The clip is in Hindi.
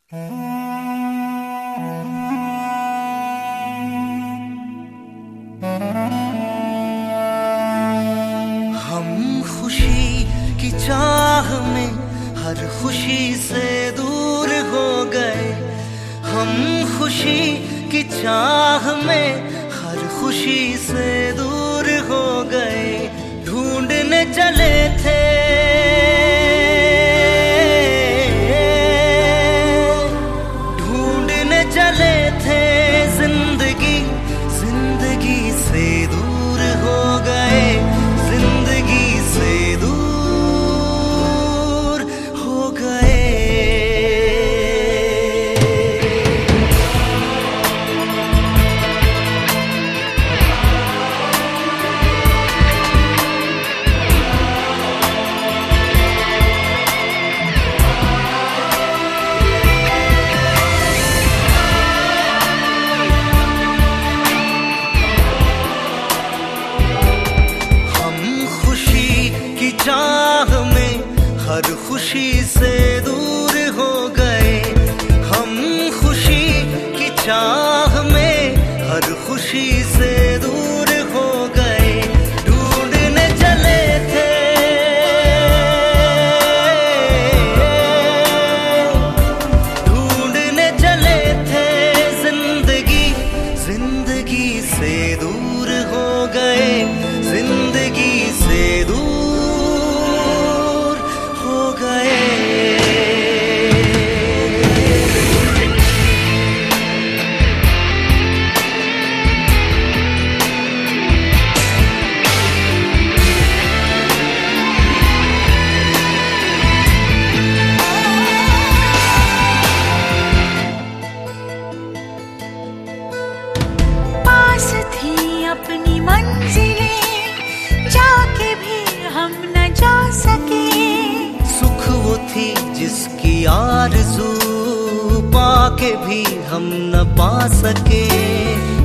हम खुशी की चाह में हर खुशी से दूर हो गए। हम खुशी की चाह में हर खुशी से दूर हो गए। ढूंढने चले थे, ढूंढने चले थे जिंदगी, जिंदगी से दूर हो गए। जिंदगी से दूर हो गए। चाह में हर खुशी से दूर हो गए। हम खुशी की चाह में हर खुशी से दूर हो गए। ढूंढने चले थे, ढूंढने चले थे जिंदगी, जिंदगी से दूर हो गए। जिंदगी से दूर अपनी मंजिलें जाके भी हम न जा सके। सुख वो थी जिसकी आरज़ू पाके भी हम न पा सके।